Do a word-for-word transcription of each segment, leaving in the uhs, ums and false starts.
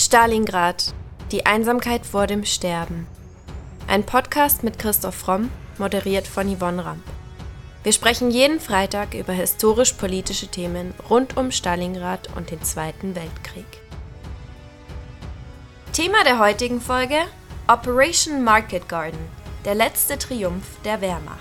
Stalingrad. Die Einsamkeit vor dem Sterben. Ein Podcast mit Christoph Fromm, moderiert von Yvonne Ramp. Wir sprechen jeden Freitag über historisch-politische Themen rund um Stalingrad und den Zweiten Weltkrieg. Thema der heutigen Folge: Operation Market Garden, der letzte Triumph der Wehrmacht.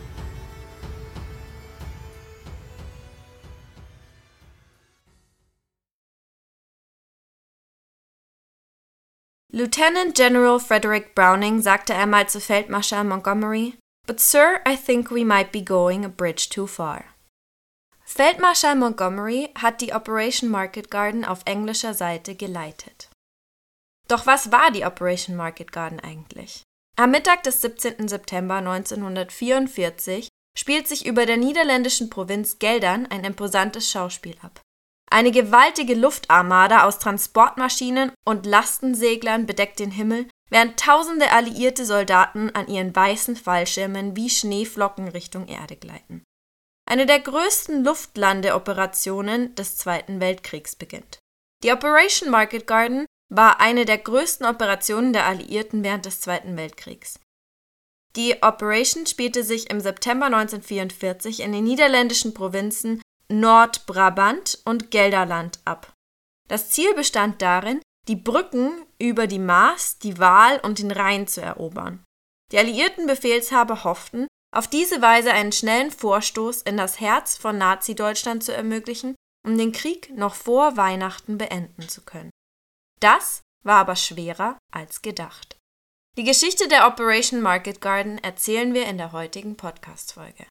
Lieutenant General Frederick Browning sagte einmal zu Feldmarschall Montgomery: "But sir, I think we might be going a bridge too far." Feldmarschall Montgomery hat die Operation Market Garden auf englischer Seite geleitet. Doch was war die Operation Market Garden eigentlich? Am Mittag des siebzehnten September neunzehnhundertvierundvierzig spielt sich über der niederländischen Provinz Geldern ein imposantes Schauspiel ab. Eine gewaltige Luftarmada aus Transportmaschinen und Lastenseglern bedeckt den Himmel, während tausende alliierte Soldaten an ihren weißen Fallschirmen wie Schneeflocken Richtung Erde gleiten. Eine der größten Luftlandeoperationen des Zweiten Weltkriegs beginnt. Die Operation Market Garden war eine der größten Operationen der Alliierten während des Zweiten Weltkriegs. Die Operation spielte sich im September neunzehnhundertvierundvierzig in den niederländischen Provinzen Nordbrabant und Gelderland ab. Das Ziel bestand darin, die Brücken über die Maas, die Waal und den Rhein zu erobern. Die alliierten Befehlshaber hofften, auf diese Weise einen schnellen Vorstoß in das Herz von Nazi-Deutschland zu ermöglichen, um den Krieg noch vor Weihnachten beenden zu können. Das war aber schwerer als gedacht. Die Geschichte der Operation Market Garden erzählen wir in der heutigen Podcast-Folge.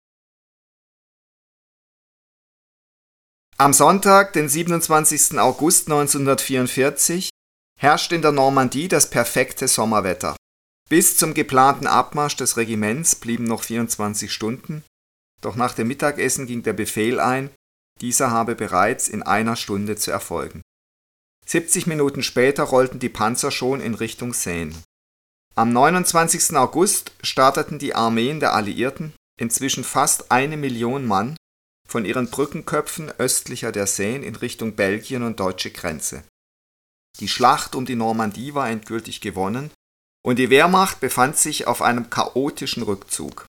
Am Sonntag, den siebenundzwanzigsten August neunzehnhundertvierundvierzig, herrscht in der Normandie das perfekte Sommerwetter. Bis zum geplanten Abmarsch des Regiments blieben noch vierundzwanzig Stunden, doch nach dem Mittagessen ging der Befehl ein, dieser habe bereits in einer Stunde zu erfolgen. siebzig Minuten später rollten die Panzer schon in Richtung Seine. Am neunundzwanzigsten August starteten die Armeen der Alliierten, inzwischen fast eine Million Mann, von ihren Brückenköpfen östlicher der Seine in Richtung Belgien und deutsche Grenze. Die Schlacht um die Normandie war endgültig gewonnen und die Wehrmacht befand sich auf einem chaotischen Rückzug.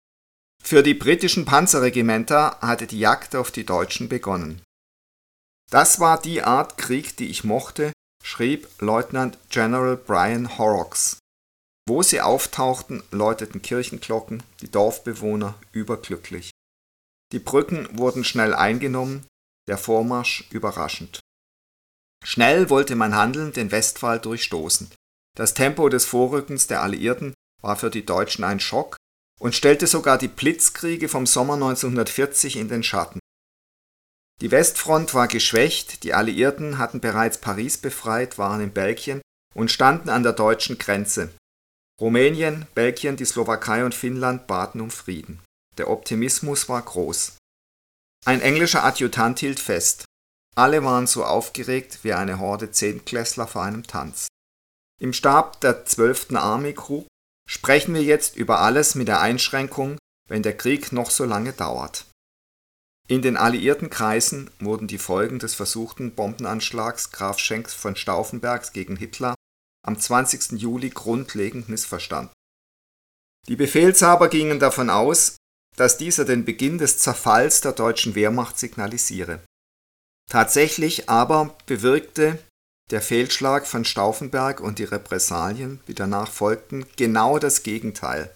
Für die britischen Panzerregimenter hatte die Jagd auf die Deutschen begonnen. Das war die Art Krieg, die ich mochte, schrieb Lieutenant General Brian Horrocks. Wo sie auftauchten, läuteten Kirchenglocken, die Dorfbewohner überglücklich. Die Brücken wurden schnell eingenommen, der Vormarsch überraschend. Schnell wollte man handeln, den Westwall durchstoßen. Das Tempo des Vorrückens der Alliierten war für die Deutschen ein Schock und stellte sogar die Blitzkriege vom Sommer neunzehnhundertvierzig in den Schatten. Die Westfront war geschwächt, die Alliierten hatten bereits Paris befreit, waren in Belgien und standen an der deutschen Grenze. Rumänien, Belgien, die Slowakei und Finnland baten um Frieden. Der Optimismus war groß. Ein englischer Adjutant hielt fest. Alle waren so aufgeregt wie eine Horde Zehntklässler vor einem Tanz. Im Stab der zwölften Army Group sprechen wir jetzt über alles mit der Einschränkung, wenn der Krieg noch so lange dauert. In den alliierten Kreisen wurden die Folgen des versuchten Bombenanschlags Graf Schenk von Stauffenbergs gegen Hitler am zwanzigsten Juli grundlegend missverstanden. Die Befehlshaber gingen davon aus, dass dieser den Beginn des Zerfalls der deutschen Wehrmacht signalisiere. Tatsächlich aber bewirkte der Fehlschlag von Stauffenberg und die Repressalien, die danach folgten, genau das Gegenteil.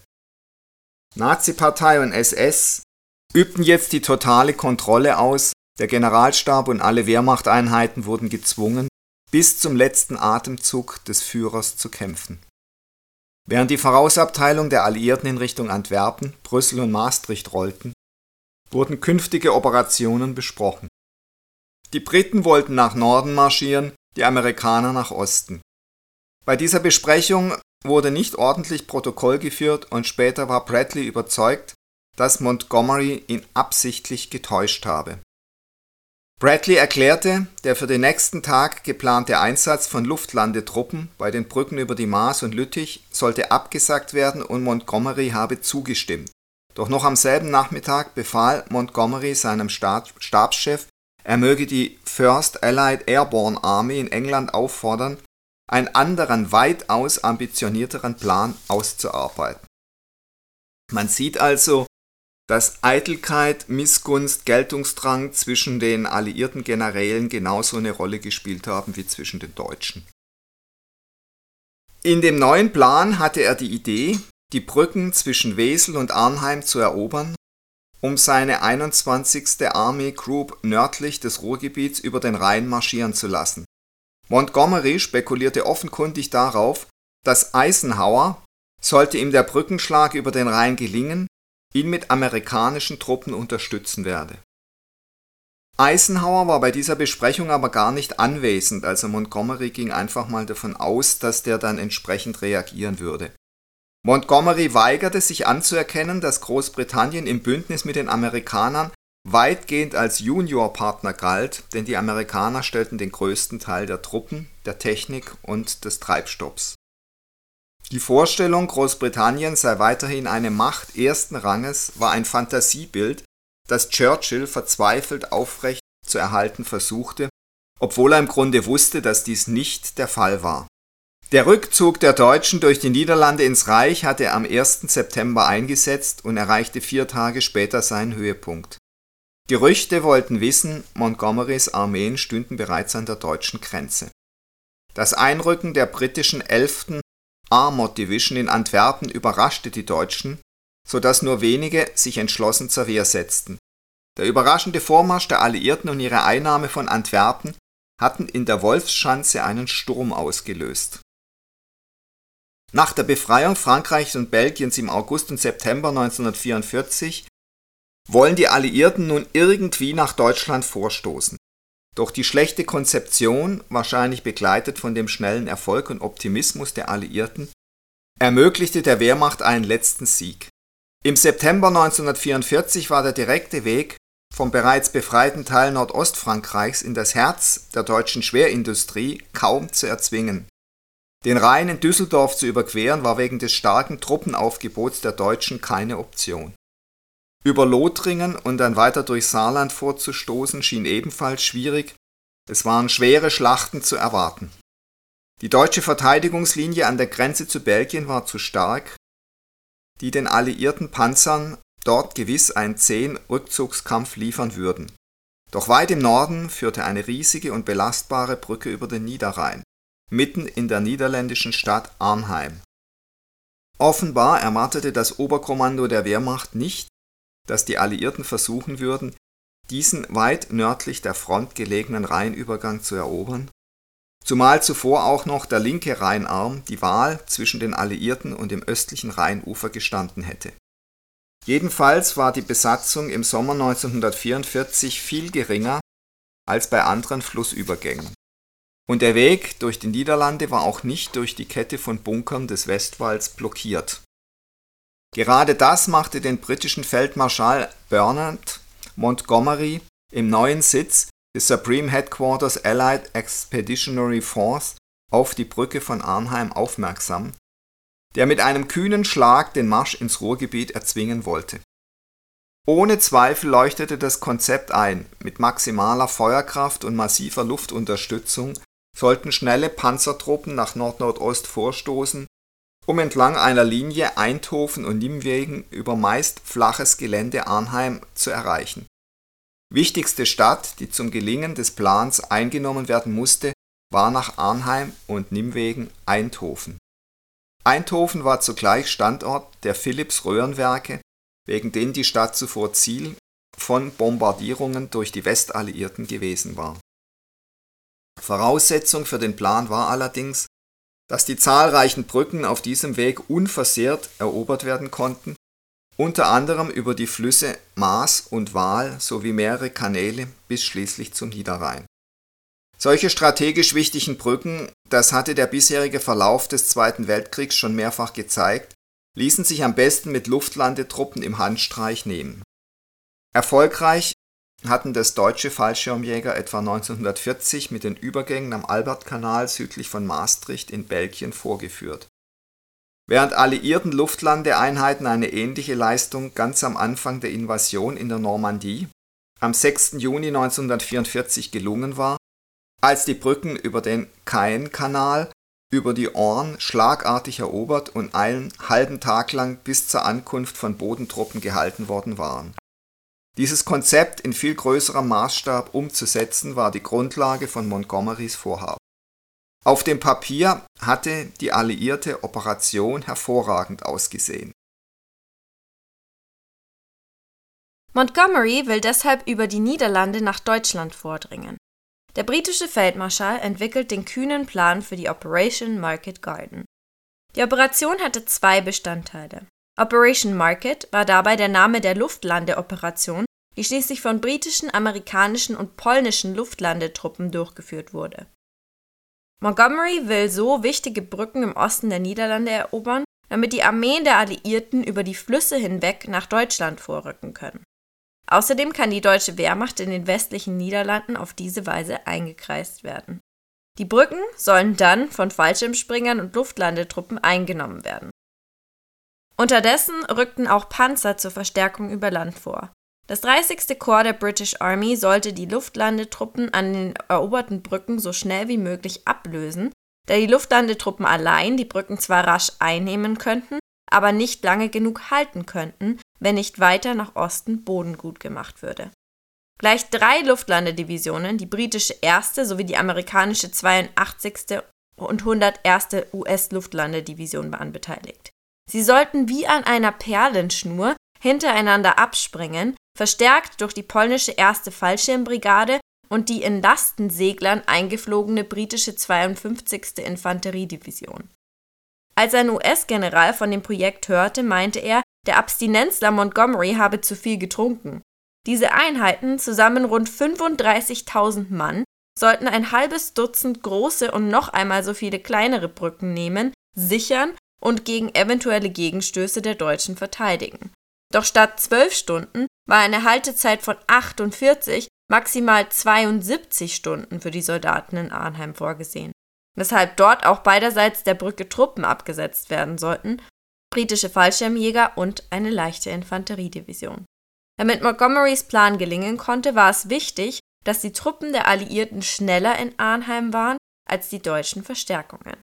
Nazi-Partei und S S übten jetzt die totale Kontrolle aus, der Generalstab und alle Wehrmachteinheiten wurden gezwungen, bis zum letzten Atemzug des Führers zu kämpfen. Während die Vorausabteilung der Alliierten in Richtung Antwerpen, Brüssel und Maastricht rollten, wurden künftige Operationen besprochen. Die Briten wollten nach Norden marschieren, die Amerikaner nach Osten. Bei dieser Besprechung wurde nicht ordentlich Protokoll geführt und später war Bradley überzeugt, dass Montgomery ihn absichtlich getäuscht habe. Bradley erklärte, der für den nächsten Tag geplante Einsatz von Luftlandetruppen bei den Brücken über die Maas und Lüttich sollte abgesagt werden und Montgomery habe zugestimmt. Doch noch am selben Nachmittag befahl Montgomery seinem Stabschef, er möge die First Allied Airborne Army in England auffordern, einen anderen, weitaus ambitionierteren Plan auszuarbeiten. Man sieht also, dass Eitelkeit, Missgunst, Geltungsdrang zwischen den alliierten Generälen genauso eine Rolle gespielt haben wie zwischen den Deutschen. In dem neuen Plan hatte er die Idee, die Brücken zwischen Wesel und Arnheim zu erobern, um seine einundzwanzigste Army Group nördlich des Ruhrgebiets über den Rhein marschieren zu lassen. Montgomery spekulierte offenkundig darauf, dass Eisenhower, sollte ihm der Brückenschlag über den Rhein gelingen, ihn mit amerikanischen Truppen unterstützen werde. Eisenhower war bei dieser Besprechung aber gar nicht anwesend, also Montgomery ging einfach mal davon aus, dass der dann entsprechend reagieren würde. Montgomery weigerte sich anzuerkennen, dass Großbritannien im Bündnis mit den Amerikanern weitgehend als Juniorpartner galt, denn die Amerikaner stellten den größten Teil der Truppen, der Technik und des Treibstoffs. Die Vorstellung, Großbritannien sei weiterhin eine Macht ersten Ranges, war ein Fantasiebild, das Churchill verzweifelt aufrecht zu erhalten versuchte, obwohl er im Grunde wusste, dass dies nicht der Fall war. Der Rückzug der Deutschen durch die Niederlande ins Reich hatte am ersten September eingesetzt und erreichte vier Tage später seinen Höhepunkt. Gerüchte wollten wissen, Montgomerys Armeen stünden bereits an der deutschen Grenze. Das Einrücken der britischen elften Armored Division in Antwerpen überraschte die Deutschen, sodass nur wenige sich entschlossen zur Wehr setzten. Der überraschende Vormarsch der Alliierten und ihre Einnahme von Antwerpen hatten in der Wolfschanze einen Sturm ausgelöst. Nach der Befreiung Frankreichs und Belgiens im August und September neunzehnhundertvierundvierzig wollen die Alliierten nun irgendwie nach Deutschland vorstoßen. Doch die schlechte Konzeption, wahrscheinlich begleitet von dem schnellen Erfolg und Optimismus der Alliierten, ermöglichte der Wehrmacht einen letzten Sieg. Im September neunzehnhundertvierundvierzig war der direkte Weg vom bereits befreiten Teil Nordostfrankreichs in das Herz der deutschen Schwerindustrie kaum zu erzwingen. Den Rhein in Düsseldorf zu überqueren war wegen des starken Truppenaufgebots der Deutschen keine Option. Über Lothringen und dann weiter durch Saarland vorzustoßen schien ebenfalls schwierig, es waren schwere Schlachten zu erwarten. Die deutsche Verteidigungslinie an der Grenze zu Belgien war zu stark, die den alliierten Panzern dort gewiss einen zähen Rückzugskampf liefern würden. Doch weit im Norden führte eine riesige und belastbare Brücke über den Niederrhein, mitten in der niederländischen Stadt Arnheim. Offenbar erwartete das Oberkommando der Wehrmacht nicht, dass die Alliierten versuchen würden, diesen weit nördlich der Front gelegenen Rheinübergang zu erobern, zumal zuvor auch noch der linke Rheinarm, die Wahl zwischen den Alliierten und dem östlichen Rheinufer gestanden hätte. Jedenfalls war die Besatzung im Sommer neunzehnhundertvierundvierzig viel geringer als bei anderen Flussübergängen. Und der Weg durch die Niederlande war auch nicht durch die Kette von Bunkern des Westwalls blockiert. Gerade das machte den britischen Feldmarschall Bernard Montgomery im neuen Sitz des Supreme Headquarters Allied Expeditionary Force auf die Brücke von Arnheim aufmerksam, der mit einem kühnen Schlag den Marsch ins Ruhrgebiet erzwingen wollte. Ohne Zweifel leuchtete das Konzept ein, mit maximaler Feuerkraft und massiver Luftunterstützung sollten schnelle Panzertruppen nach Nord-Nordost vorstoßen, um entlang einer Linie Eindhoven und Nimwegen über meist flaches Gelände Arnheim zu erreichen. Wichtigste Stadt, die zum Gelingen des Plans eingenommen werden musste, war nach Arnheim und Nimwegen Eindhoven. Eindhoven war zugleich Standort der Philips-Röhrenwerke, wegen denen die Stadt zuvor Ziel von Bombardierungen durch die Westalliierten gewesen war. Voraussetzung für den Plan war allerdings, dass die zahlreichen Brücken auf diesem Weg unversehrt erobert werden konnten, unter anderem über die Flüsse Maas und Waal sowie mehrere Kanäle bis schließlich zum Niederrhein. Solche strategisch wichtigen Brücken, das hatte der bisherige Verlauf des Zweiten Weltkriegs schon mehrfach gezeigt, ließen sich am besten mit Luftlandetruppen im Handstreich nehmen. Erfolgreich hatten das deutsche Fallschirmjäger etwa neunzehnhundertvierzig mit den Übergängen am Albertkanal südlich von Maastricht in Belgien vorgeführt. Während alliierten Luftlandeeinheiten eine ähnliche Leistung ganz am Anfang der Invasion in der Normandie am sechsten Juni neunzehnhundertvierundvierzig gelungen war, als die Brücken über den Caen-Kanal über die Orne schlagartig erobert und einen halben Tag lang bis zur Ankunft von Bodentruppen gehalten worden waren. Dieses Konzept in viel größerem Maßstab umzusetzen, war die Grundlage von Montgomerys Vorhaben. Auf dem Papier hatte die alliierte Operation hervorragend ausgesehen. Montgomery will deshalb über die Niederlande nach Deutschland vordringen. Der britische Feldmarschall entwickelt den kühnen Plan für die Operation Market Garden. Die Operation hatte zwei Bestandteile. Operation Market war dabei der Name der Luftlandeoperation, die schließlich von britischen, amerikanischen und polnischen Luftlandetruppen durchgeführt wurde. Montgomery will so wichtige Brücken im Osten der Niederlande erobern, damit die Armeen der Alliierten über die Flüsse hinweg nach Deutschland vorrücken können. Außerdem kann die deutsche Wehrmacht in den westlichen Niederlanden auf diese Weise eingekreist werden. Die Brücken sollen dann von Fallschirmspringern und Luftlandetruppen eingenommen werden. Unterdessen rückten auch Panzer zur Verstärkung über Land vor. Das dreißigste Korps der British Army sollte die Luftlandetruppen an den eroberten Brücken so schnell wie möglich ablösen, da die Luftlandetruppen allein die Brücken zwar rasch einnehmen könnten, aber nicht lange genug halten könnten, wenn nicht weiter nach Osten Boden gut gemacht würde. Gleich drei Luftlandedivisionen, die britische erste sowie die amerikanische zweiundachtzigste und hunderterste U S-Luftlandedivision waren beteiligt. Sie sollten wie an einer Perlenschnur hintereinander abspringen, verstärkt durch die polnische erste Fallschirmbrigade und die in Lastenseglern eingeflogene britische zweiundfünfzigste Infanteriedivision. Als ein U S-General von dem Projekt hörte, meinte er, der Abstinenzler Montgomery habe zu viel getrunken. Diese Einheiten, zusammen rund fünfunddreißigtausend Mann, sollten ein halbes Dutzend große und noch einmal so viele kleinere Brücken nehmen, sichern und gegen eventuelle Gegenstöße der Deutschen verteidigen. Doch statt zwölf Stunden war eine Haltezeit von achtundvierzig, maximal zweiundsiebzig Stunden für die Soldaten in Arnheim vorgesehen, weshalb dort auch beiderseits der Brücke Truppen abgesetzt werden sollten, britische Fallschirmjäger und eine leichte Infanteriedivision. Damit Montgomerys Plan gelingen konnte, war es wichtig, dass die Truppen der Alliierten schneller in Arnheim waren als die deutschen Verstärkungen.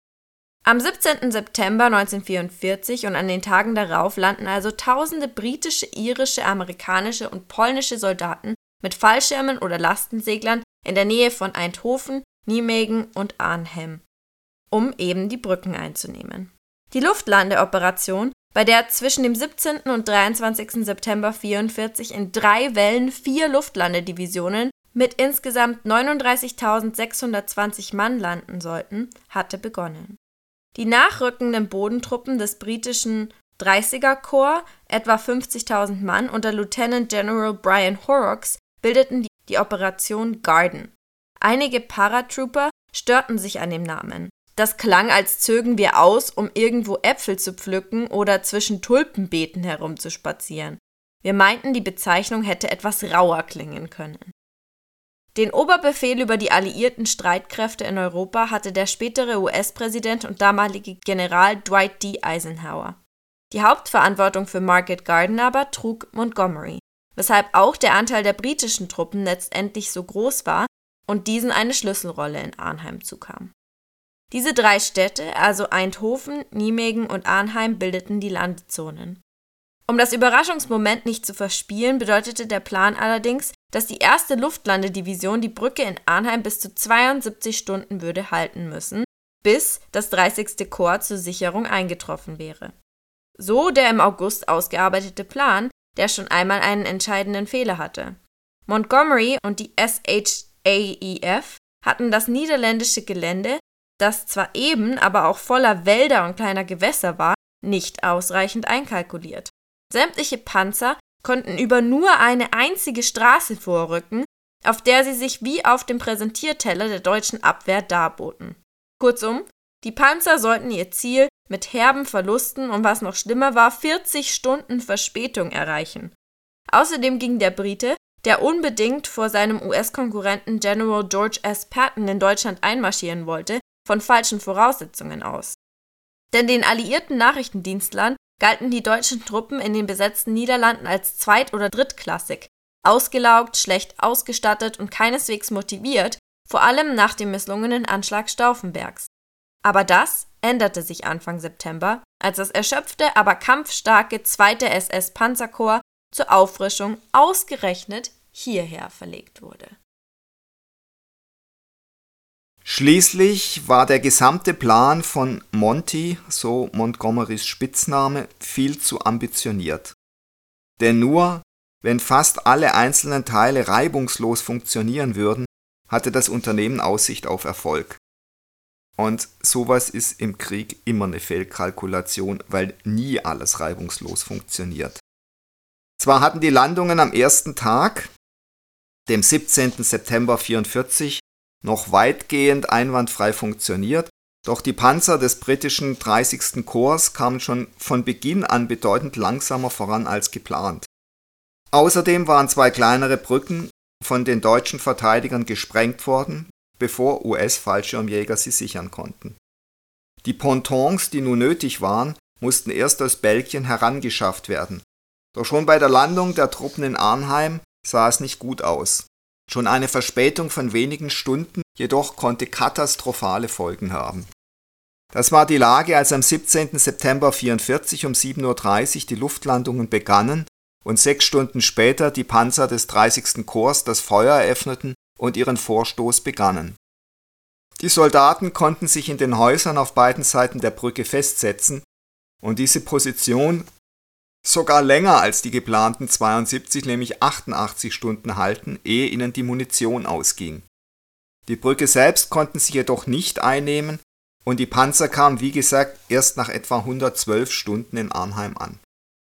Am siebzehnten September neunzehnhundertvierundvierzig und an den Tagen darauf landen also tausende britische, irische, amerikanische und polnische Soldaten mit Fallschirmen oder Lastenseglern in der Nähe von Eindhoven, Nijmegen und Arnhem, um eben die Brücken einzunehmen. Die Luftlandeoperation, bei der zwischen dem siebzehnten und dreiundzwanzigsten September neunzehnhundertvierundvierzig in drei Wellen vier Luftlandedivisionen mit insgesamt neununddreißigtausendsechshundertzwanzig Mann landen sollten, hatte begonnen. Die nachrückenden Bodentruppen des britischen dreißiger Korps, etwa fünfzigtausend Mann, unter Lieutenant General Brian Horrocks, bildeten die, die Operation Garden. Einige Paratrooper störten sich an dem Namen. Das klang, als zögen wir aus, um irgendwo Äpfel zu pflücken oder zwischen Tulpenbeeten herumzuspazieren. Wir meinten, die Bezeichnung hätte etwas rauer klingen können. Den Oberbefehl über die alliierten Streitkräfte in Europa hatte der spätere U S-Präsident und damalige General Dwight D. Eisenhower. Die Hauptverantwortung für Market Garden aber trug Montgomery, weshalb auch der Anteil der britischen Truppen letztendlich so groß war und diesen eine Schlüsselrolle in Arnheim zukam. Diese drei Städte, also Eindhoven, Nijmegen und Arnheim, bildeten die Landezonen. Um das Überraschungsmoment nicht zu verspielen, bedeutete der Plan allerdings, dass die erste Luftlandedivision die Brücke in Arnheim bis zu zweiundsiebzig Stunden würde halten müssen, bis das dreißigste Korps zur Sicherung eingetroffen wäre. So der im August ausgearbeitete Plan, der schon einmal einen entscheidenden Fehler hatte. Montgomery und die S H A E F hatten das niederländische Gelände, das zwar eben, aber auch voller Wälder und kleiner Gewässer war, nicht ausreichend einkalkuliert. Sämtliche Panzer konnten über nur eine einzige Straße vorrücken, auf der sie sich wie auf dem Präsentierteller der deutschen Abwehr darboten. Kurzum, die Panzer sollten ihr Ziel mit herben Verlusten und was noch schlimmer war, vierzig Stunden Verspätung erreichen. Außerdem ging der Brite, der unbedingt vor seinem U S-Konkurrenten General George S. Patton in Deutschland einmarschieren wollte, von falschen Voraussetzungen aus. Denn den alliierten Nachrichtendienstlern galten die deutschen Truppen in den besetzten Niederlanden als zweit- oder drittklassig, ausgelaugt, schlecht ausgestattet und keineswegs motiviert, vor allem nach dem misslungenen Anschlag Stauffenbergs. Aber das änderte sich Anfang September, als das erschöpfte, aber kampfstarke zweite S S-Panzerkorps zur Auffrischung ausgerechnet hierher verlegt wurde. Schließlich war der gesamte Plan von Monty, so Montgomerys Spitzname, viel zu ambitioniert. Denn nur, wenn fast alle einzelnen Teile reibungslos funktionieren würden, hatte das Unternehmen Aussicht auf Erfolg. Und sowas ist im Krieg immer eine Fehlkalkulation, weil nie alles reibungslos funktioniert. Zwar hatten die Landungen am ersten Tag, dem siebzehnten September vierundvierzig, noch weitgehend einwandfrei funktioniert, doch die Panzer des britischen dreißigsten Korps kamen schon von Beginn an bedeutend langsamer voran als geplant. Außerdem waren zwei kleinere Brücken von den deutschen Verteidigern gesprengt worden, bevor U S-Fallschirmjäger sie sichern konnten. Die Pontons, die nun nötig waren, mussten erst aus Belgien herangeschafft werden. Doch schon bei der Landung der Truppen in Arnheim sah es nicht gut aus. Schon eine Verspätung von wenigen Stunden jedoch konnte katastrophale Folgen haben. Das war die Lage, als am siebzehnten September vierundvierzig um sieben Uhr dreißig die Luftlandungen begannen und sechs Stunden später die Panzer des dreißigsten Korps das Feuer eröffneten und ihren Vorstoß begannen. Die Soldaten konnten sich in den Häusern auf beiden Seiten der Brücke festsetzen und diese Position sogar länger als die geplanten zweiundsiebzig, nämlich achtundachtzig Stunden halten, ehe ihnen die Munition ausging. Die Brücke selbst konnten sie jedoch nicht einnehmen und die Panzer kamen, wie gesagt, erst nach etwa hundertzwölf Stunden in Arnheim an.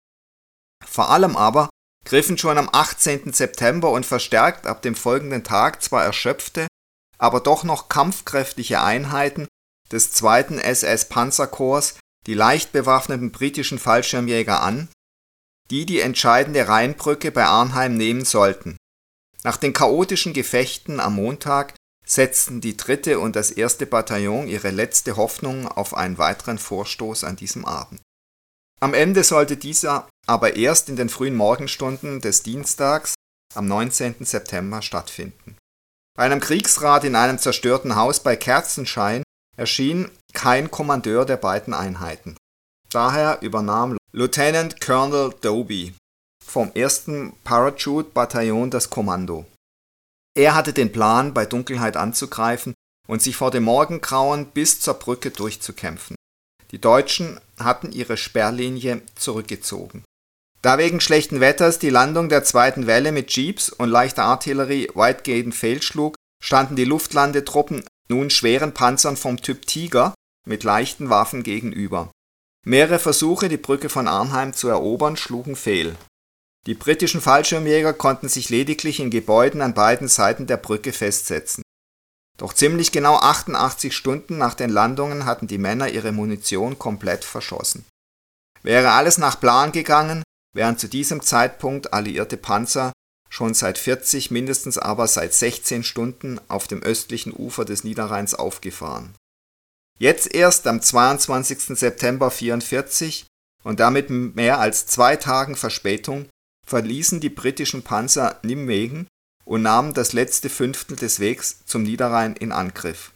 Vor allem aber griffen schon am achtzehnten September und verstärkt ab dem folgenden Tag zwar erschöpfte, aber doch noch kampfkräftige Einheiten des zweiten S S-Panzerkorps die leicht bewaffneten britischen Fallschirmjäger an, die die entscheidende Rheinbrücke bei Arnheim nehmen sollten. Nach den chaotischen Gefechten am Montag setzten die dritte und das erste Bataillon ihre letzte Hoffnung auf einen weiteren Vorstoß an diesem Abend. Am Ende sollte dieser aber erst in den frühen Morgenstunden des Dienstags am neunzehnten September stattfinden. Bei einem Kriegsrat in einem zerstörten Haus bei Kerzenschein erschien kein Kommandeur der beiden Einheiten. Daher übernahm Lieutenant Colonel Doby vom ersten Parachute-Bataillon das Kommando. Er hatte den Plan, bei Dunkelheit anzugreifen und sich vor dem Morgengrauen bis zur Brücke durchzukämpfen. Die Deutschen hatten ihre Sperrlinie zurückgezogen. Da wegen schlechten Wetters die Landung der zweiten Welle mit Jeeps und leichter Artillerie weitgehend fehlschlug, standen die Luftlandetruppen nun schweren Panzern vom Typ Tiger mit leichten Waffen gegenüber. Mehrere Versuche, die Brücke von Arnheim zu erobern, schlugen fehl. Die britischen Fallschirmjäger konnten sich lediglich in Gebäuden an beiden Seiten der Brücke festsetzen. Doch ziemlich genau achtundachtzig Stunden nach den Landungen hatten die Männer ihre Munition komplett verschossen. Wäre alles nach Plan gegangen, wären zu diesem Zeitpunkt alliierte Panzer schon seit vierzig, mindestens aber seit sechzehn Stunden auf dem östlichen Ufer des Niederrheins aufgefahren. Jetzt erst am zweiundzwanzigsten September vierundvierzig und damit mit mehr als zwei Tagen Verspätung verließen die britischen Panzer Nimwegen und nahmen das letzte Fünftel des Wegs zum Niederrhein in Angriff.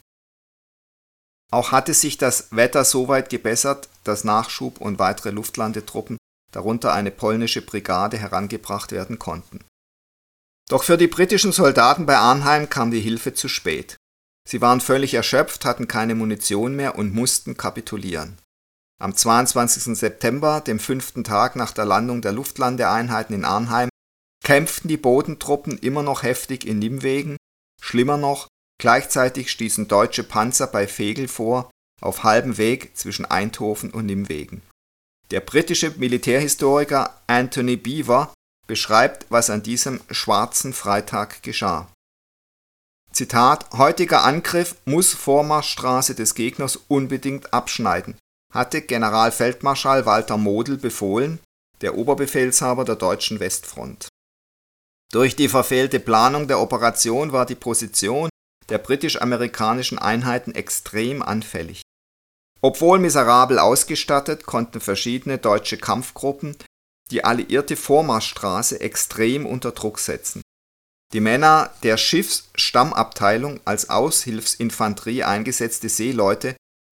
Auch hatte sich das Wetter so weit gebessert, dass Nachschub und weitere Luftlandetruppen, darunter eine polnische Brigade, herangebracht werden konnten. Doch für die britischen Soldaten bei Arnheim kam die Hilfe zu spät. Sie waren völlig erschöpft, hatten keine Munition mehr und mussten kapitulieren. Am zweiundzwanzigsten September, dem fünften Tag nach der Landung der Luftlandeeinheiten in Arnheim, kämpften die Bodentruppen immer noch heftig in Nimwegen. Schlimmer noch, gleichzeitig stießen deutsche Panzer bei Veghel vor, auf halbem Weg zwischen Eindhoven und Nimwegen. Der britische Militärhistoriker Anthony Beevor beschreibt, was an diesem schwarzen Freitag geschah. Zitat: Heutiger Angriff muss Vormarschstraße des Gegners unbedingt abschneiden, hatte Generalfeldmarschall Walter Model befohlen, der Oberbefehlshaber der deutschen Westfront. Durch die verfehlte Planung der Operation war die Position der britisch-amerikanischen Einheiten extrem anfällig. Obwohl miserabel ausgestattet, konnten verschiedene deutsche Kampfgruppen die alliierte Vormarschstraße extrem unter Druck setzen. Die Männer der Schiffsstammabteilung als Aushilfsinfanterie eingesetzte Seeleute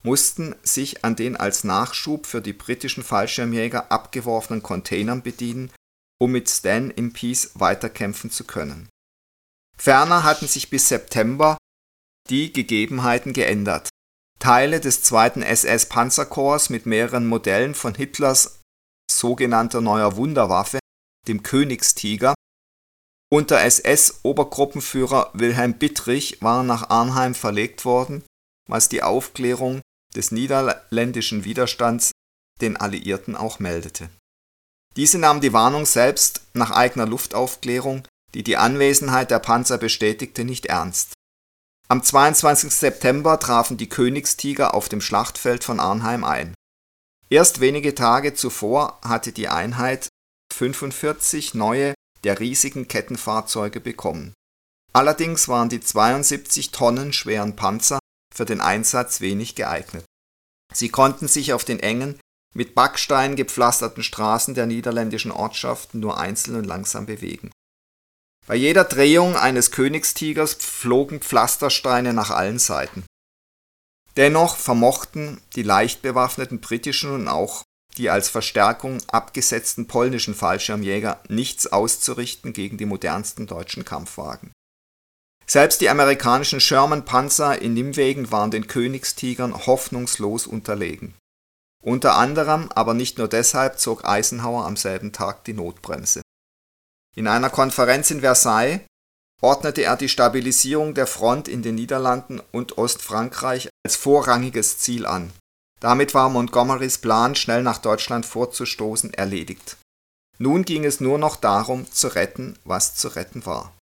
mussten sich an den als Nachschub für die britischen Fallschirmjäger abgeworfenen Containern bedienen, um mit Stan im Peace weiterkämpfen zu können. Ferner hatten sich bis September die Gegebenheiten geändert. Teile des zweiten S S-Panzerkorps mit mehreren Modellen von Hitlers sogenannter neuer Wunderwaffe, dem Königstiger, unter S S-Obergruppenführer Wilhelm Bittrich waren nach Arnheim verlegt worden, was die Aufklärung des niederländischen Widerstands den Alliierten auch meldete. Diese nahmen die Warnung selbst nach eigener Luftaufklärung, die die Anwesenheit der Panzer bestätigte, nicht ernst. Am zweiundzwanzigsten September trafen die Königstiger auf dem Schlachtfeld von Arnheim ein. Erst wenige Tage zuvor hatte die Einheit fünfundvierzig neue der riesigen Kettenfahrzeuge bekommen. Allerdings waren die zweiundsiebzig Tonnen schweren Panzer für den Einsatz wenig geeignet. Sie konnten sich auf den engen, mit Backsteinen gepflasterten Straßen der niederländischen Ortschaften nur einzeln und langsam bewegen. Bei jeder Drehung eines Königstigers flogen Pflastersteine nach allen Seiten. Dennoch vermochten die leicht bewaffneten britischen und auch die als Verstärkung abgesetzten polnischen Fallschirmjäger nichts auszurichten gegen die modernsten deutschen Kampfwagen. Selbst die amerikanischen Sherman-Panzer in Nimwegen waren den Königstigern hoffnungslos unterlegen. Unter anderem, aber nicht nur deshalb, zog Eisenhower am selben Tag die Notbremse. In einer Konferenz in Versailles ordnete er die Stabilisierung der Front in den Niederlanden und Ostfrankreich als vorrangiges Ziel an. Damit war Montgomerys Plan, schnell nach Deutschland vorzustoßen, erledigt. Nun ging es nur noch darum, zu retten, was zu retten war.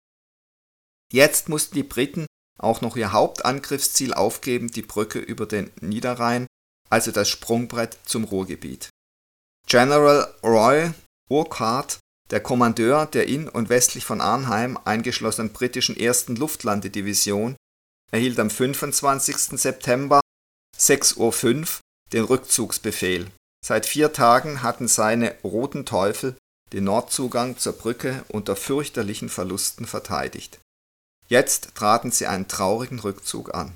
Jetzt mussten die Briten auch noch ihr Hauptangriffsziel aufgeben, die Brücke über den Niederrhein, also das Sprungbrett zum Ruhrgebiet. General Roy Urquhart, der Kommandeur der in und westlich von Arnheim eingeschlossenen britischen ersten Luftlandedivision, erhielt am fünfundzwanzigsten September sechs Uhr fünf den Rückzugsbefehl. Seit vier Tagen hatten seine Roten Teufel den Nordzugang zur Brücke unter fürchterlichen Verlusten verteidigt. Jetzt traten sie einen traurigen Rückzug an.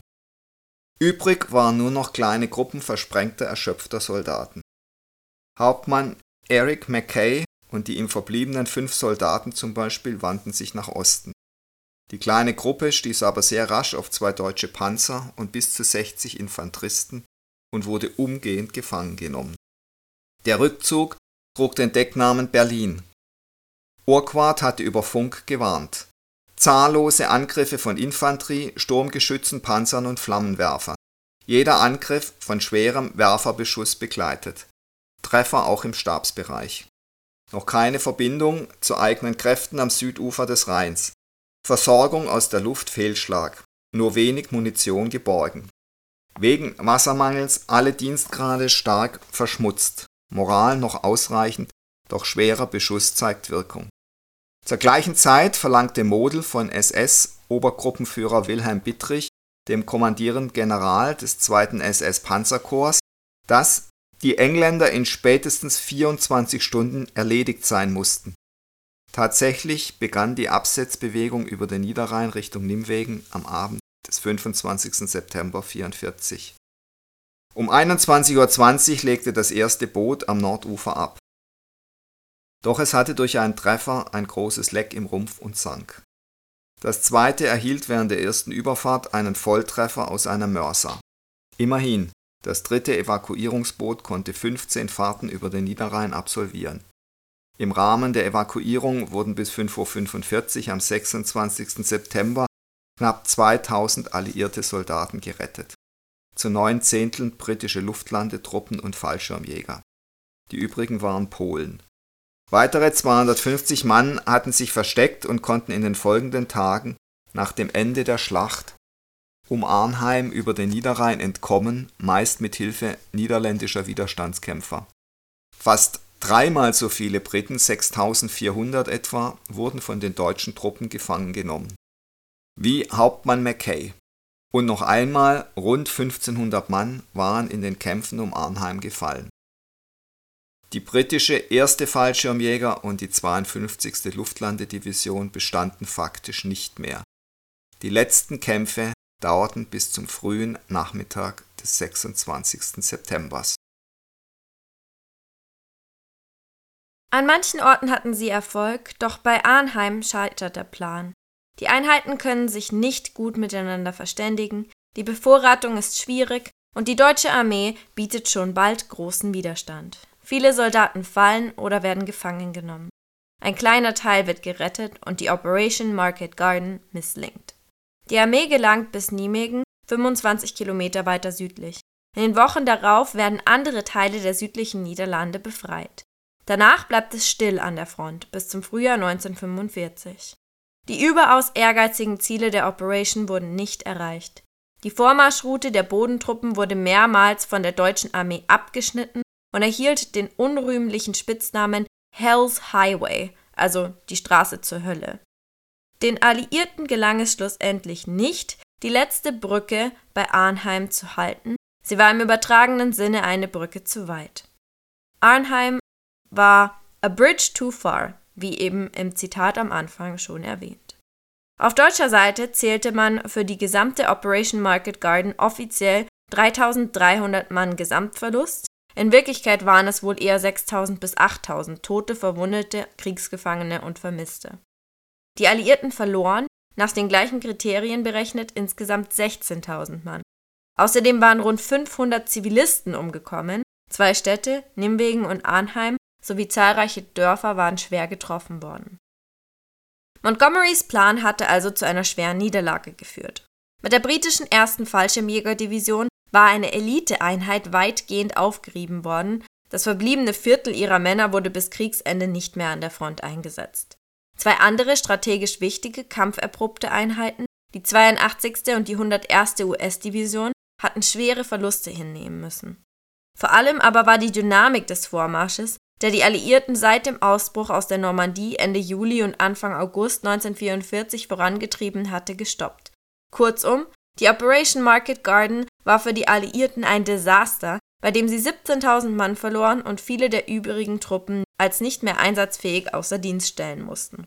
Übrig waren nur noch kleine Gruppen versprengter, erschöpfter Soldaten. Hauptmann Eric Mackay und die ihm verbliebenen fünf Soldaten zum Beispiel wandten sich nach Osten. Die kleine Gruppe stieß aber sehr rasch auf zwei deutsche Panzer und bis zu sechzig Infanteristen und wurde umgehend gefangen genommen. Der Rückzug trug den Decknamen Berlin. Urquhart hatte über Funk gewarnt. Zahllose Angriffe von Infanterie, Sturmgeschützen, Panzern und Flammenwerfern. Jeder Angriff von schwerem Werferbeschuss begleitet. Treffer auch im Stabsbereich. Noch keine Verbindung zu eigenen Kräften am Südufer des Rheins. Versorgung aus der Luft Fehlschlag. Nur wenig Munition geborgen. Wegen Wassermangels alle Dienstgrade stark verschmutzt. Moral noch ausreichend, doch schwerer Beschuss zeigt Wirkung. Zur gleichen Zeit verlangte Model von S S-Obergruppenführer Wilhelm Bittrich, dem kommandierenden General des zweiten S S-Panzerkorps, dass die Engländer in spätestens vierundzwanzig Stunden erledigt sein mussten. Tatsächlich begann die Absetzbewegung über den Niederrhein Richtung Nimwegen am Abend des fünfundzwanzigsten September vierundvierzig. Um einundzwanzig Uhr zwanzig legte das erste Boot am Nordufer ab. Doch es hatte durch einen Treffer ein großes Leck im Rumpf und sank. Das zweite erhielt während der ersten Überfahrt einen Volltreffer aus einer Mörser. Immerhin, das dritte Evakuierungsboot konnte fünfzehn Fahrten über den Niederrhein absolvieren. Im Rahmen der Evakuierung wurden bis fünf Uhr fünfundvierzig am sechsundzwanzigsten September knapp zweitausend alliierte Soldaten gerettet. Zu neun Zehnteln britische Luftlandetruppen und Fallschirmjäger. Die übrigen waren Polen. Weitere zweihundertfünfzig Mann hatten sich versteckt und konnten in den folgenden Tagen nach dem Ende der Schlacht um Arnheim über den Niederrhein entkommen, meist mit Hilfe niederländischer Widerstandskämpfer. Fast dreimal so viele Briten, sechstausendvierhundert etwa, wurden von den deutschen Truppen gefangen genommen. Wie Hauptmann Mackay. Und noch einmal rund fünfzehnhundert Mann waren in den Kämpfen um Arnheim gefallen. Die britische erste Fallschirmjäger und die zweiundfünfzigste Luftlandedivision bestanden faktisch nicht mehr. Die letzten Kämpfe dauerten bis zum frühen Nachmittag des sechsundzwanzigsten September. An manchen Orten hatten sie Erfolg, doch bei Arnheim scheitert der Plan. Die Einheiten können sich nicht gut miteinander verständigen, die Bevorratung ist schwierig und die deutsche Armee bietet schon bald großen Widerstand. Viele Soldaten fallen oder werden gefangen genommen. Ein kleiner Teil wird gerettet und die Operation Market Garden misslingt. Die Armee gelangt bis Nijmegen, fünfundzwanzig Kilometer weiter südlich. In den Wochen darauf werden andere Teile der südlichen Niederlande befreit. Danach bleibt es still an der Front bis zum Frühjahr neunzehnhundertfünfundvierzig. Die überaus ehrgeizigen Ziele der Operation wurden nicht erreicht. Die Vormarschroute der Bodentruppen wurde mehrmals von der deutschen Armee abgeschnitten und erhielt den unrühmlichen Spitznamen Hell's Highway, also die Straße zur Hölle. Den Alliierten gelang es schlussendlich nicht, die letzte Brücke bei Arnheim zu halten. Sie war im übertragenen Sinne eine Brücke zu weit. Arnheim war a bridge too far, wie eben im Zitat am Anfang schon erwähnt. Auf deutscher Seite zählte man für die gesamte Operation Market Garden offiziell dreitausenddreihundert Mann Gesamtverlust. In Wirklichkeit waren es wohl eher sechstausend bis achttausend Tote, Verwundete, Kriegsgefangene und Vermisste. Die Alliierten verloren, nach den gleichen Kriterien berechnet, insgesamt sechzehntausend Mann. Außerdem waren rund fünfhundert Zivilisten umgekommen, zwei Städte, Nimwegen und Arnheim, sowie zahlreiche Dörfer waren schwer getroffen worden. Montgomerys Plan hatte also zu einer schweren Niederlage geführt. Mit der britischen ersten Fallschirmjägerdivision war eine Eliteeinheit weitgehend aufgerieben worden, das verbliebene Viertel ihrer Männer wurde bis Kriegsende nicht mehr an der Front eingesetzt. Zwei andere strategisch wichtige, kampferprobte Einheiten, die zweiundachtzigste und die hunderterste U S-Division, hatten schwere Verluste hinnehmen müssen. Vor allem aber war die Dynamik des Vormarsches, der die Alliierten seit dem Ausbruch aus der Normandie Ende Juli und Anfang August neunzehnhundertvierundvierzig vorangetrieben hatte, gestoppt. Kurzum, die Operation Market Garden war für die Alliierten ein Desaster, bei dem sie siebzehntausend Mann verloren und viele der übrigen Truppen als nicht mehr einsatzfähig außer Dienst stellen mussten.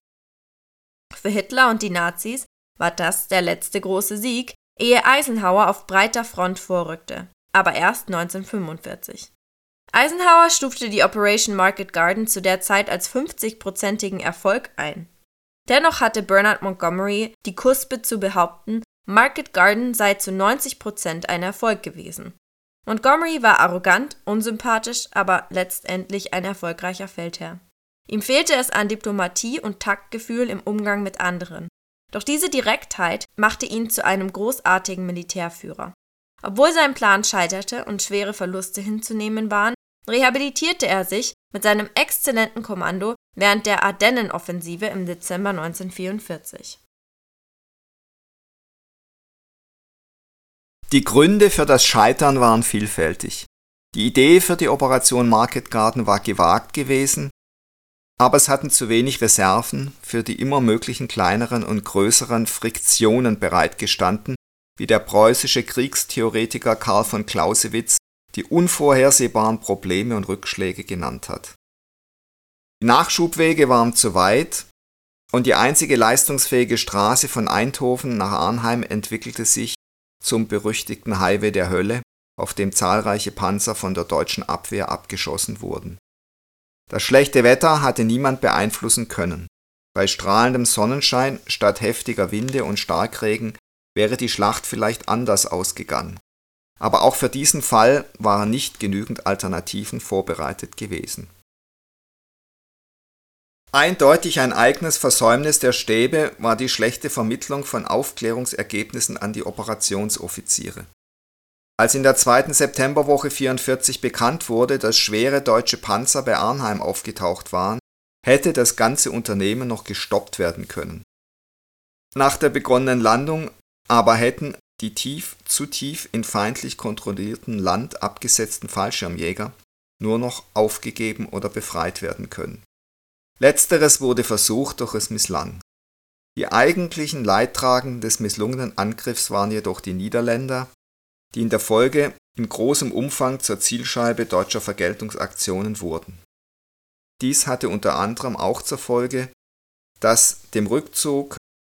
Für Hitler und die Nazis war das der letzte große Sieg, ehe Eisenhower auf breiter Front vorrückte, aber erst neunzehnhundertfünfundvierzig. Eisenhower stufte die Operation Market Garden zu der Zeit als fünfzig-prozentigen Erfolg ein. Dennoch hatte Bernard Montgomery die Kuspe zu behaupten, Market Garden sei zu neunzig Prozent ein Erfolg gewesen. Montgomery war arrogant, unsympathisch, aber letztendlich ein erfolgreicher Feldherr. Ihm fehlte es an Diplomatie und Taktgefühl im Umgang mit anderen. Doch diese Direktheit machte ihn zu einem großartigen Militärführer. Obwohl sein Plan scheiterte und schwere Verluste hinzunehmen waren, rehabilitierte er sich mit seinem exzellenten Kommando während der Ardennenoffensive im Dezember neunzehnhundertvierundvierzig. Die Gründe für das Scheitern waren vielfältig. Die Idee für die Operation Market Garden war gewagt gewesen, aber es hatten zu wenig Reserven für die immer möglichen kleineren und größeren Friktionen bereitgestanden, wie der preußische Kriegstheoretiker Karl von Clausewitz die unvorhersehbaren Probleme und Rückschläge genannt hat. Die Nachschubwege waren zu weit und die einzige leistungsfähige Straße von Eindhoven nach Arnheim entwickelte sich zum berüchtigten Highway der Hölle, auf dem zahlreiche Panzer von der deutschen Abwehr abgeschossen wurden. Das schlechte Wetter hatte niemand beeinflussen können. Bei strahlendem Sonnenschein statt heftiger Winde und Starkregen wäre die Schlacht vielleicht anders ausgegangen. Aber auch für diesen Fall waren nicht genügend Alternativen vorbereitet gewesen. Eindeutig ein eigenes Versäumnis der Stäbe war die schlechte Vermittlung von Aufklärungsergebnissen an die Operationsoffiziere. Als in der zweiten Septemberwoche vierundvierzig bekannt wurde, dass schwere deutsche Panzer bei Arnheim aufgetaucht waren, hätte das ganze Unternehmen noch gestoppt werden können. Nach der begonnenen Landung aber hätten die tief, zu tief in feindlich kontrollierten Land abgesetzten Fallschirmjäger nur noch aufgegeben oder befreit werden können. Letzteres wurde versucht, doch es misslang. Die eigentlichen Leidtragenden des misslungenen Angriffs waren jedoch die Niederländer, die in der Folge in großem Umfang zur Zielscheibe deutscher Vergeltungsaktionen wurden. Dies hatte unter anderem auch zur Folge, dass dem Rückzug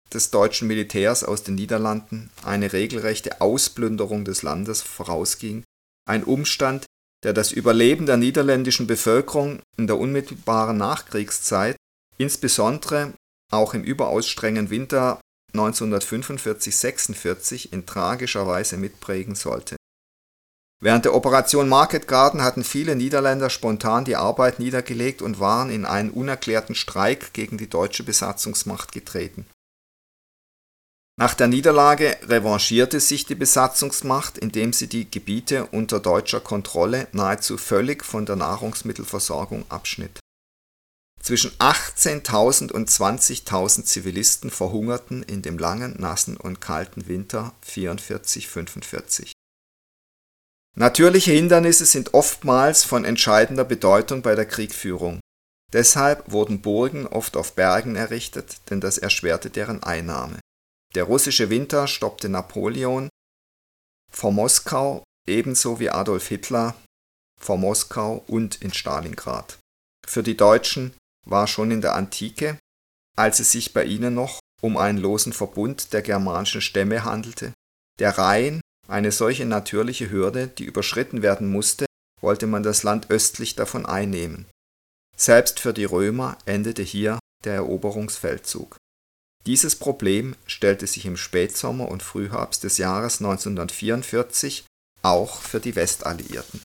des deutschen Militärs aus den Niederlanden eine regelrechte Ausplünderung des Landes vorausging, ein Umstand, der das Überleben der niederländischen Bevölkerung in der unmittelbaren Nachkriegszeit, insbesondere auch im überaus strengen Winter neunzehnhundertfünfundvierzig sechsundvierzig, in tragischer Weise mitprägen sollte. Während der Operation Market Garden hatten viele Niederländer spontan die Arbeit niedergelegt und waren in einen unerklärten Streik gegen die deutsche Besatzungsmacht getreten. Nach der Niederlage revanchierte sich die Besatzungsmacht, indem sie die Gebiete unter deutscher Kontrolle nahezu völlig von der Nahrungsmittelversorgung abschnitt. Zwischen achtzehntausend und zwanzigtausend Zivilisten verhungerten in dem langen, nassen und kalten Winter vierundvierzig fünfundvierzig. Natürliche Hindernisse sind oftmals von entscheidender Bedeutung bei der Kriegführung. Deshalb wurden Burgen oft auf Bergen errichtet, denn das erschwerte deren Einnahme. Der russische Winter stoppte Napoleon vor Moskau, ebenso wie Adolf Hitler vor Moskau und in Stalingrad. Für die Deutschen war schon in der Antike, als es sich bei ihnen noch um einen losen Verbund der germanischen Stämme handelte, der Rhein eine solche natürliche Hürde, die überschritten werden musste, wollte man das Land östlich davon einnehmen. Selbst für die Römer endete hier der Eroberungsfeldzug. Dieses Problem stellte sich im Spätsommer und Frühherbst des Jahres neunzehnhundertvierundvierzig auch für die Westalliierten.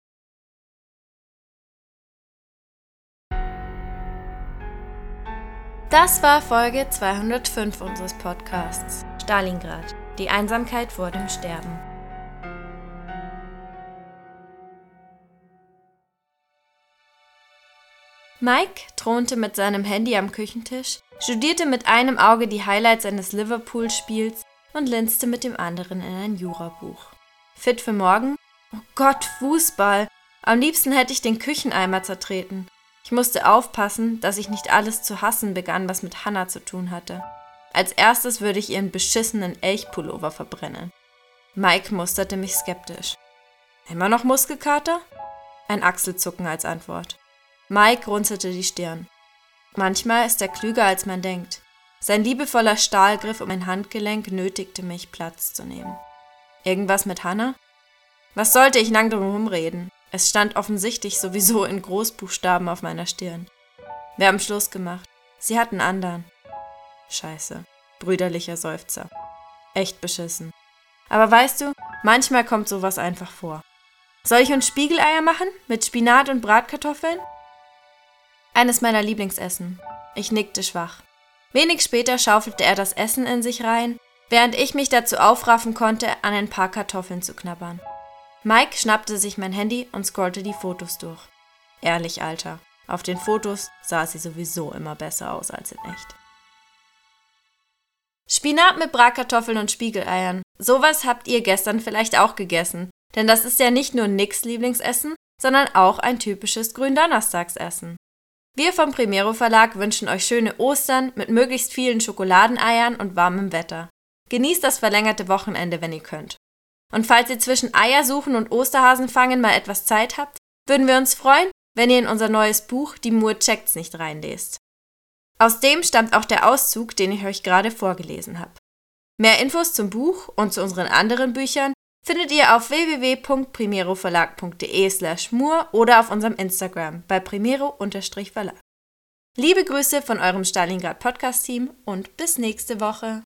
Das war Folge zweihundertfünf unseres Podcasts Stalingrad, die Einsamkeit vor dem Sterben. Mike thronte mit seinem Handy am Küchentisch, studierte mit einem Auge die Highlights eines Liverpool-Spiels und linste mit dem anderen in ein Jurabuch. Fit für morgen? Oh Gott, Fußball! Am liebsten hätte ich den Kücheneimer zertreten. Ich musste aufpassen, dass ich nicht alles zu hassen begann, was mit Hannah zu tun hatte. Als erstes würde ich ihren beschissenen Elchpullover verbrennen. Mike musterte mich skeptisch. Immer noch Muskelkater? Ein Achselzucken als Antwort. Mike runzelte die Stirn. Manchmal ist er klüger, als man denkt. Sein liebevoller Stahlgriff um mein Handgelenk nötigte mich, Platz zu nehmen. Irgendwas mit Hannah? Was sollte ich lang drum reden? Es stand offensichtlich sowieso in Großbuchstaben auf meiner Stirn. Wir haben Schluss gemacht. Sie hatten anderen. Scheiße. Brüderlicher Seufzer. Echt beschissen. Aber weißt du, manchmal kommt sowas einfach vor. Soll ich uns Spiegeleier machen? Mit Spinat und Bratkartoffeln? Eines meiner Lieblingsessen. Ich nickte schwach. Wenig später schaufelte er das Essen in sich rein, während ich mich dazu aufraffen konnte, an ein paar Kartoffeln zu knabbern. Mike schnappte sich mein Handy und scrollte die Fotos durch. Ehrlich, Alter, auf den Fotos sah sie sowieso immer besser aus als in echt. Spinat mit Bratkartoffeln und Spiegeleiern. Sowas habt ihr gestern vielleicht auch gegessen, denn das ist ja nicht nur Nicks Lieblingsessen, sondern auch ein typisches Gründonnerstagsessen. Wir vom Primero Verlag wünschen euch schöne Ostern mit möglichst vielen Schokoladeneiern und warmem Wetter. Genießt das verlängerte Wochenende, wenn ihr könnt. Und falls ihr zwischen Eiersuchen und Osterhasenfangen mal etwas Zeit habt, würden wir uns freuen, wenn ihr in unser neues Buch Die Mur checkt's nicht reinlest. Aus dem stammt auch der Auszug, den ich euch gerade vorgelesen habe. Mehr Infos zum Buch und zu unseren anderen Büchern findet ihr auf w w w punkt primeroverlag punkt d e slash mur oder auf unserem Instagram bei primero-verlag. Liebe Grüße von eurem Stalingrad Podcast-Team und bis nächste Woche.